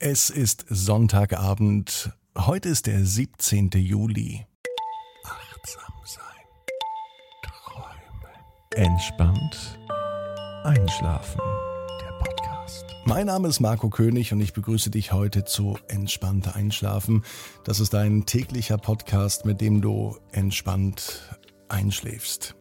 Es ist Sonntagabend. Heute ist der 17. Juli. Achtsam sein. Träumen. Entspannt. Einschlafen. Der Podcast. Mein Name ist Marco König und ich begrüße dich heute zu Entspannt Einschlafen. Das ist ein täglicher Podcast, mit dem du entspannt einschläfst.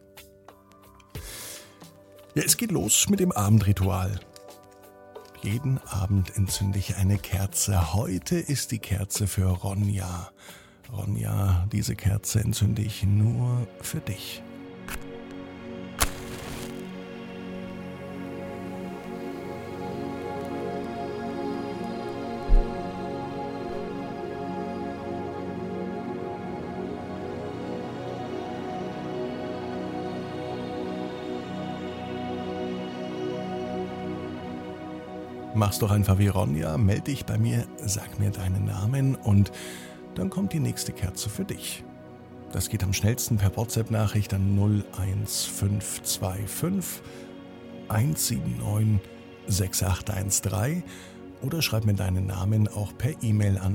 Ja, es geht los mit dem Abendritual. Jeden Abend entzünde ich eine Kerze. Heute ist die Kerze für Ronja. Ronja, diese Kerze entzünde ich nur für dich. Mach's doch einfach wie Ronja, melde dich bei mir, sag mir deinen Namen und dann kommt die nächste Kerze für dich. Das geht am schnellsten per WhatsApp-Nachricht an 01525 179 6813 oder schreib mir deinen Namen auch per E-Mail an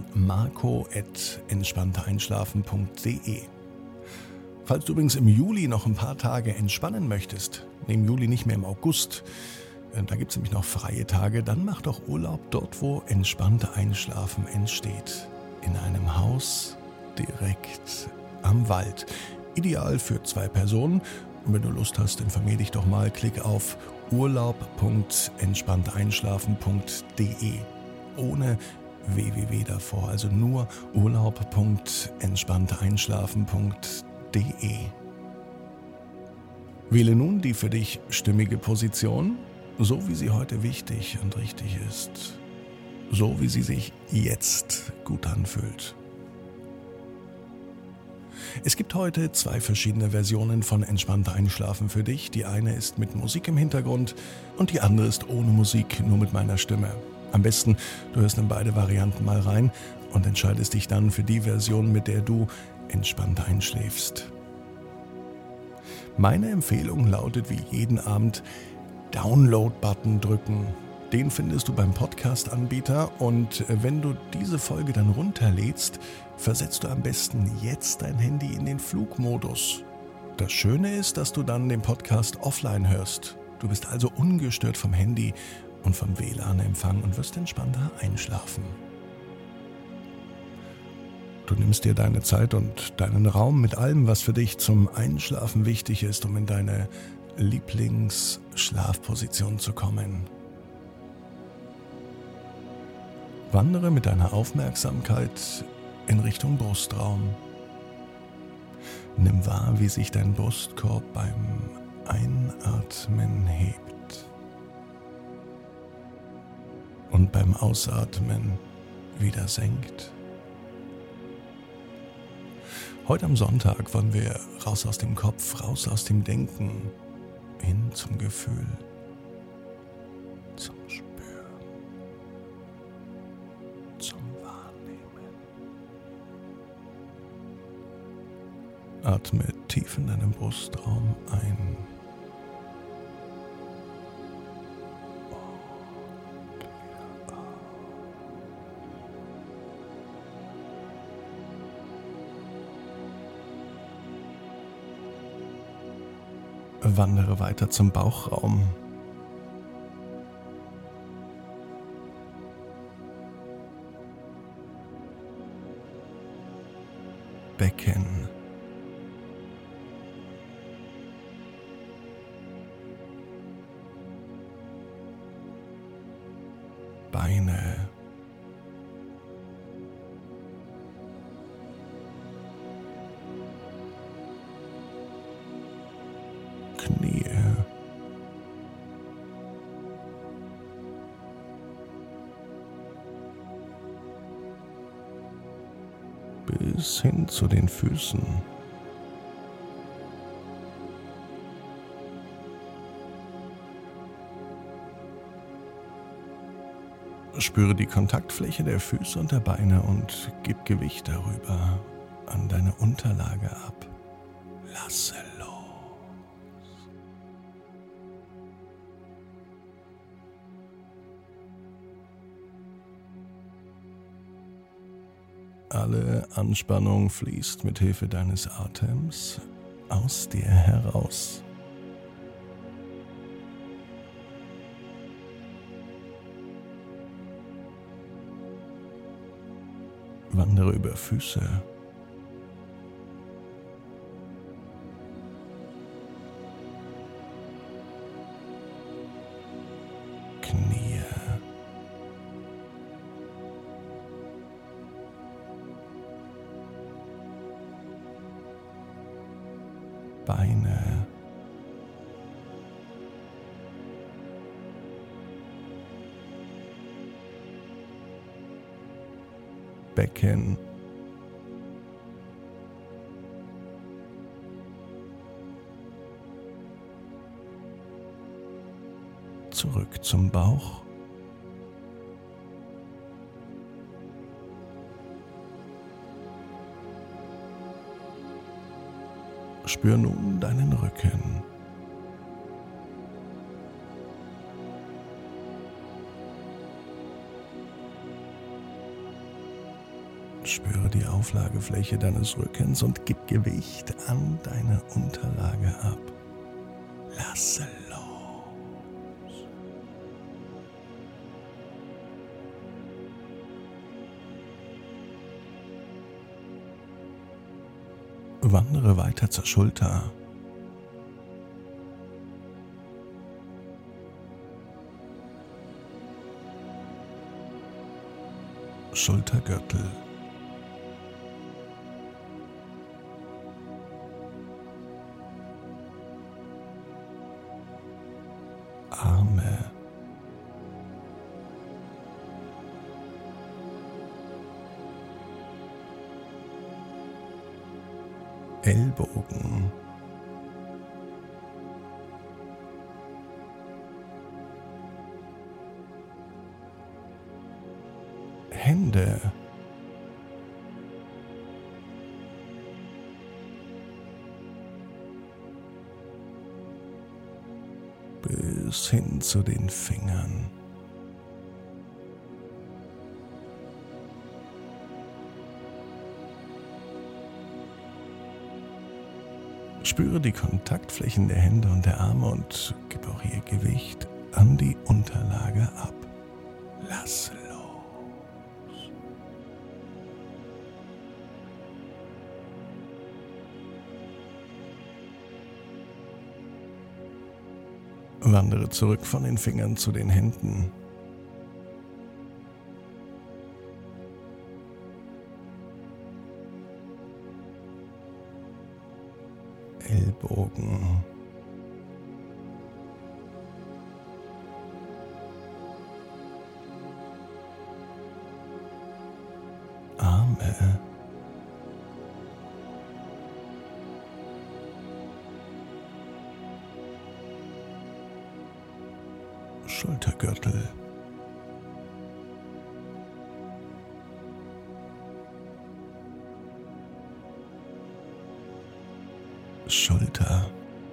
marco@entspanntereinschlafen.de. Falls du übrigens im Juli noch ein paar Tage entspannen möchtest, im Juli nicht mehr im August, da gibt es nämlich noch freie Tage, dann mach doch Urlaub dort, wo entspannte Einschlafen entsteht. In einem Haus direkt am Wald. Ideal für 2 Personen. Und wenn du Lust hast, informier dich doch mal. Klick auf urlaub.entspannteinschlafen.de. Ohne www davor, also nur urlaub.entspannteinschlafen.de. Wähle nun die für dich stimmige Position, so wie sie heute wichtig und richtig ist. So wie sie sich jetzt gut anfühlt. Es gibt heute 2 verschiedene Versionen von Entspannter Einschlafen für dich. Die eine ist mit Musik im Hintergrund und die andere ist ohne Musik, nur mit meiner Stimme. Am besten, du hörst in beide Varianten mal rein und entscheidest dich dann für die Version, mit der du entspannter einschläfst. Meine Empfehlung lautet wie jeden Abend: Download-Button drücken. Den findest du beim Podcast-Anbieter und wenn du diese Folge dann runterlädst, versetzt du am besten jetzt dein Handy in den Flugmodus. Das Schöne ist, dass du dann den Podcast offline hörst. Du bist also ungestört vom Handy und vom WLAN-Empfang und wirst entspannter einschlafen. Du nimmst dir deine Zeit und deinen Raum mit allem, was für dich zum Einschlafen wichtig ist, um in deine Lieblingsschlafposition zu kommen. Wandere mit deiner Aufmerksamkeit in Richtung Brustraum. Nimm wahr, wie sich dein Brustkorb beim Einatmen hebt und beim Ausatmen wieder senkt. Heute am Sonntag wollen wir raus aus dem Kopf, raus aus dem Denken, hin zum Gefühl, zum Spüren, zum Wahrnehmen. Atme tief in deinem Brustraum ein. Wandere weiter zum Bauchraum. Becken. Beine. Knie. Bis hin zu den Füßen. Spüre die Kontaktfläche der Füße und der Beine und gib Gewicht darüber an deine Unterlage ab. Lasse los. Alle Anspannung fließt mit Hilfe deines Atems aus dir heraus. Wandere über Füße, Knie, Beine, Becken, zurück zum Bauch, spür nun deinen Rücken. Spüre die Auflagefläche deines Rückens und gib Gewicht an deine Unterlage ab. Lasse los. Wandere weiter zur Schulter. Schultergürtel. Arme. Ellbogen. Hände. Bis hin zu den Fingern. Spüre die Kontaktflächen der Hände und der Arme und gib auch hier Gewicht an die Unterlage ab. Lass los. Wandere zurück von den Fingern zu den Händen. Ellbogen. Arme. Schultergürtel. Schulter.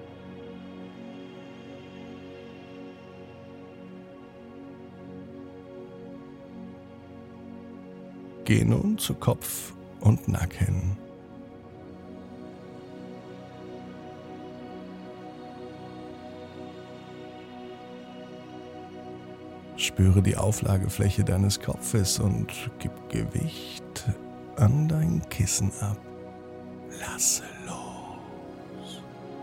Geh nun zu Kopf und Nacken. Spüre die Auflagefläche deines Kopfes und gib Gewicht an dein Kissen ab. Lasse los.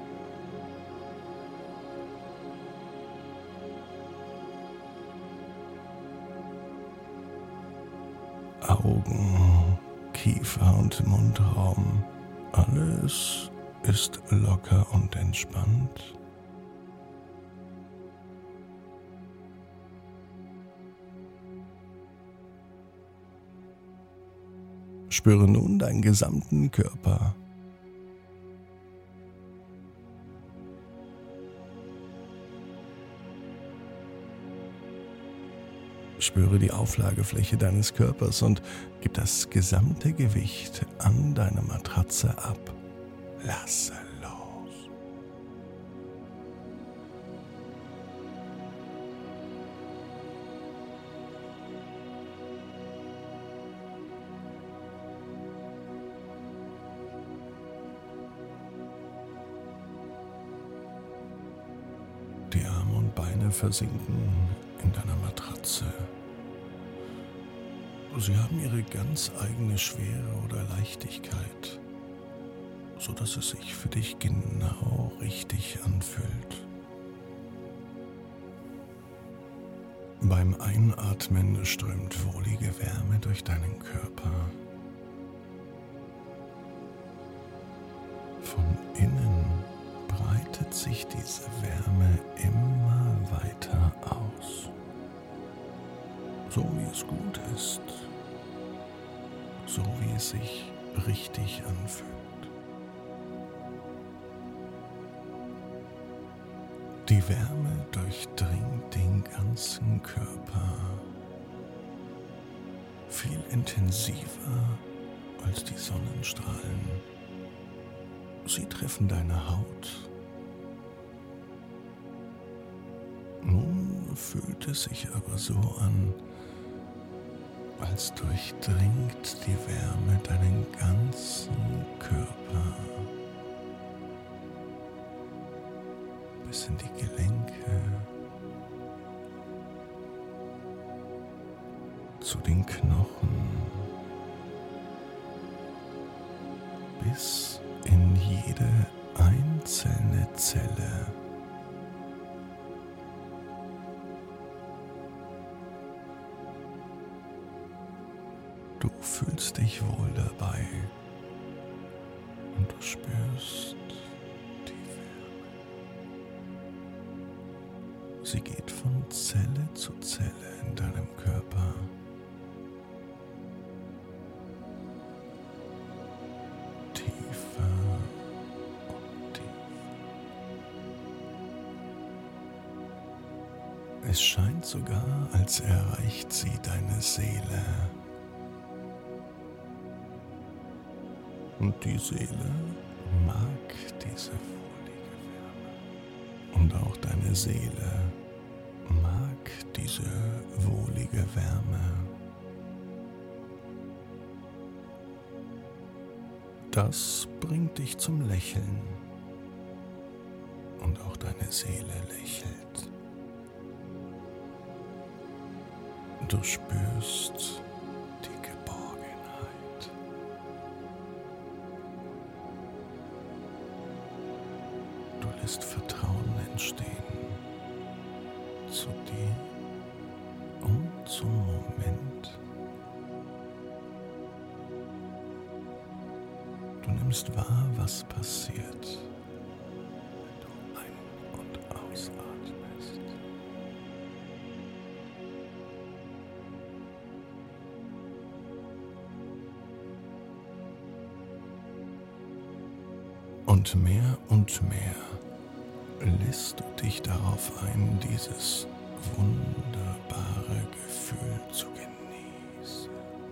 Augen, Kiefer und Mundraum. Alles ist locker und entspannt. Spüre nun deinen gesamten Körper. Spüre die Auflagefläche deines Körpers und gib das gesamte Gewicht an deine Matratze ab. Lasse los. Beine versinken in deiner Matratze. Sie haben ihre ganz eigene Schwere oder Leichtigkeit, sodass es sich für dich genau richtig anfühlt. Beim Einatmen strömt wohlige Wärme durch deinen Körper. Von innen breitet sich diese Wärme immer weiter aus, so wie es gut ist, so wie es sich richtig anfühlt. Die Wärme durchdringt den ganzen Körper, viel intensiver als die Sonnenstrahlen. Sie treffen deine Haut. Nun fühlt es sich aber so an, als durchdringt die Wärme deinen ganzen Körper bis in die Gelenke, zu den Knochen, bis in jede einzelne Zelle. Du fühlst dich wohl dabei und du spürst die Wärme. Sie geht von Zelle zu Zelle in deinem Körper. Tiefer und tiefer. Es scheint sogar, als erreicht sie deine Seele. Und die Seele mag diese wohlige Wärme. Und auch deine Seele mag diese wohlige Wärme. Das bringt dich zum Lächeln. Und auch deine Seele lächelt. Du spürst die Geborgenheit. Du lässt Vertrauen entstehen zu dir und zum Moment. Du nimmst wahr, was passiert, wenn du ein- und ausatmest. Und mehr lässt du dich darauf ein, dieses wunderbare Gefühl zu genießen.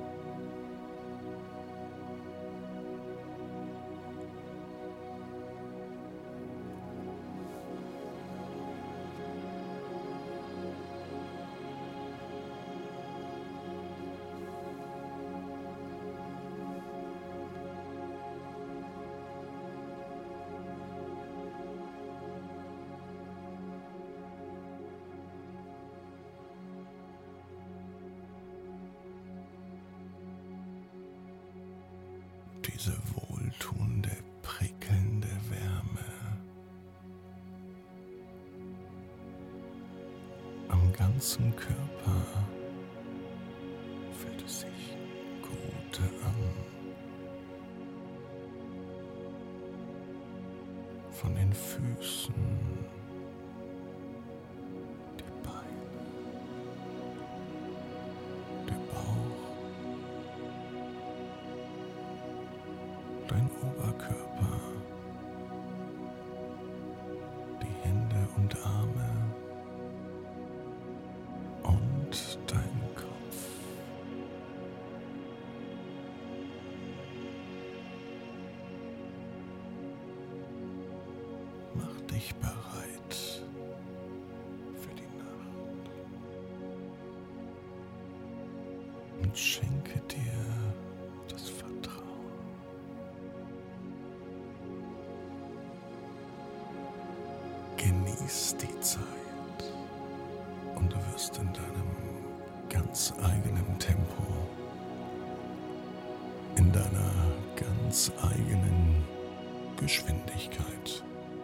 Diese wohltuende, prickelnde Wärme am ganzen Körper fühlt es sich gut an. Von den Füßen, die Beine, der Bauch, dein Oberkörper, die Hände und Arme und dein Kopf. Mach dich bereit für die Nacht und schenke dir das Vertrauen. Genieß die Zeit. atmest in deinem ganz eigenen Tempo, in deiner ganz eigenen Geschwindigkeit.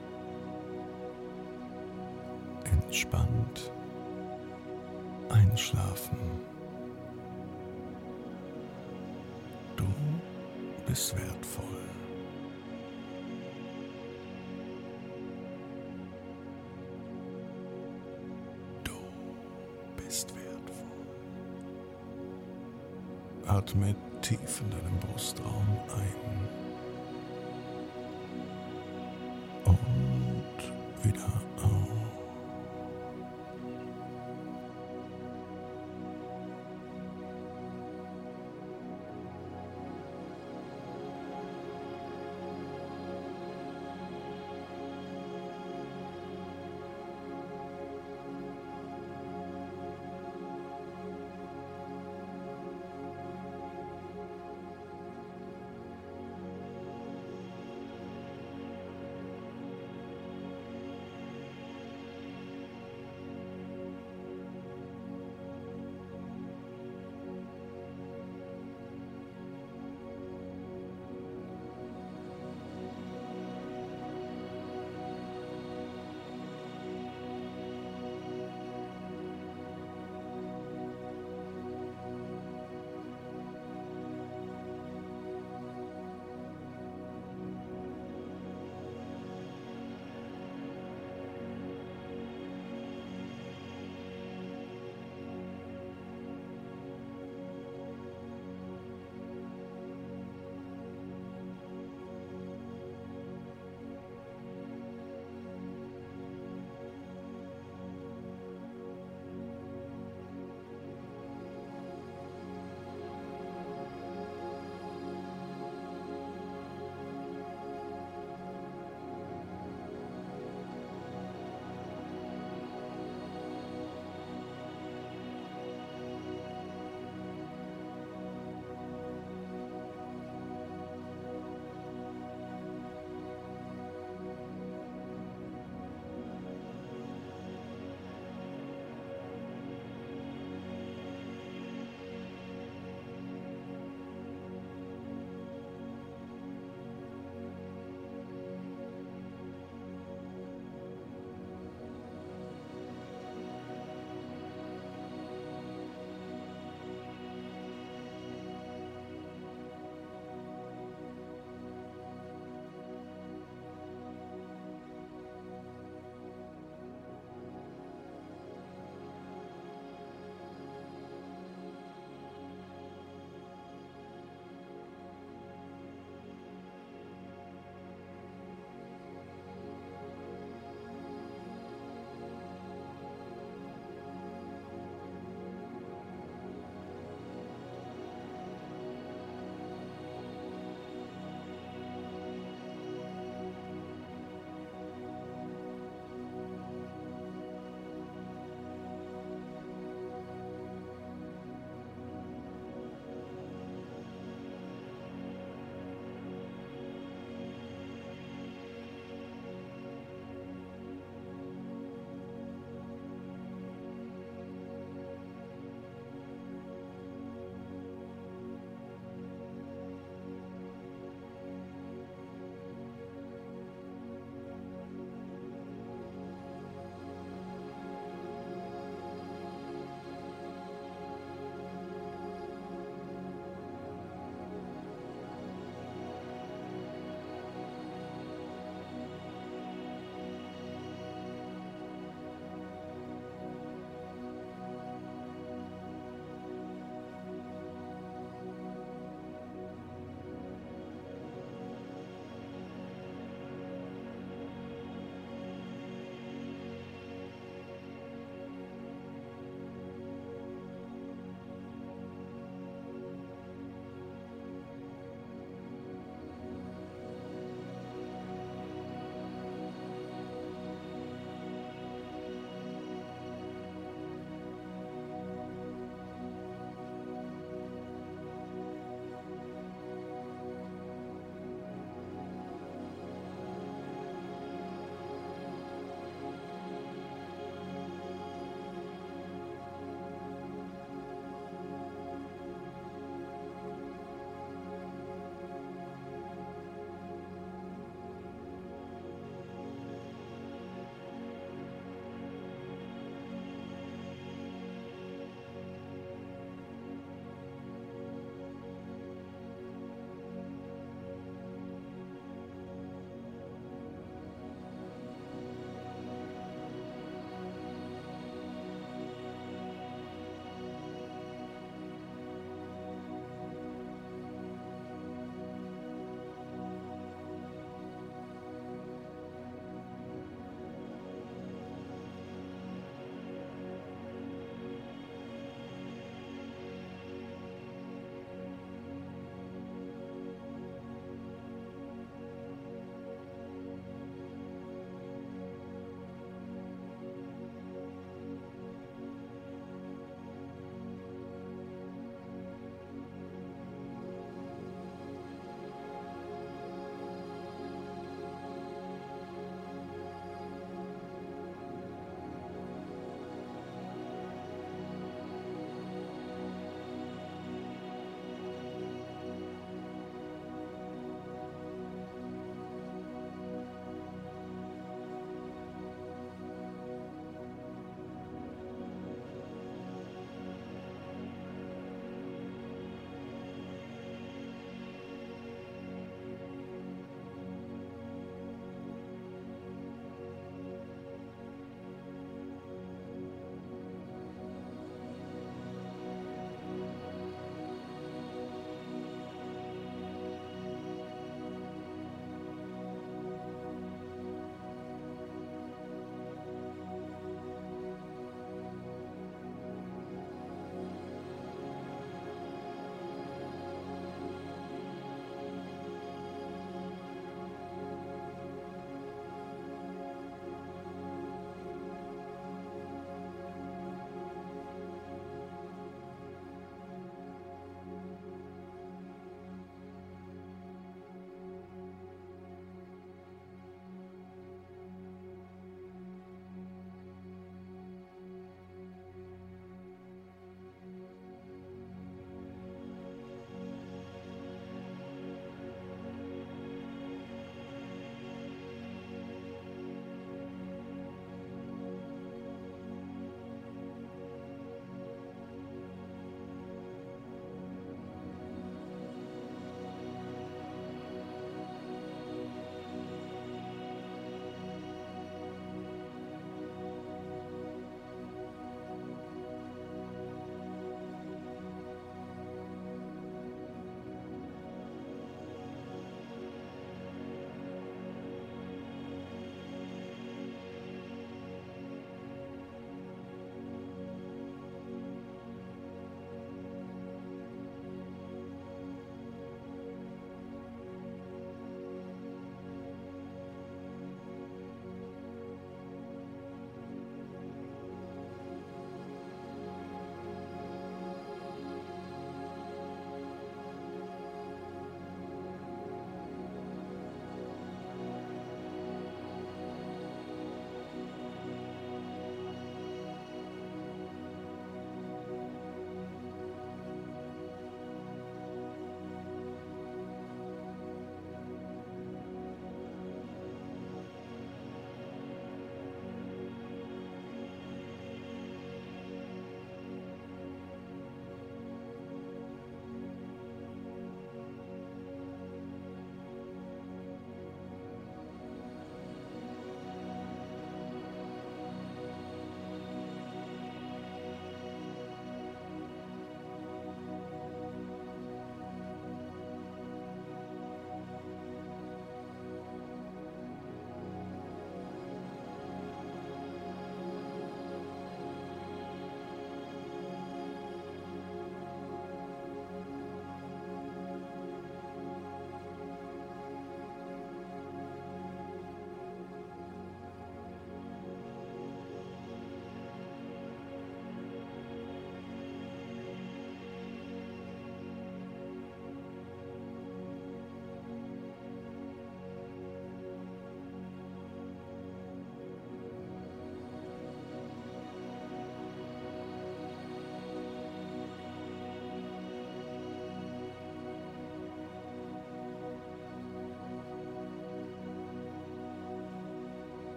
Entspannt einschlafen. Du bist wertvoll. Du bist wertvoll. Atme tief in deinem Brustraum ein und wieder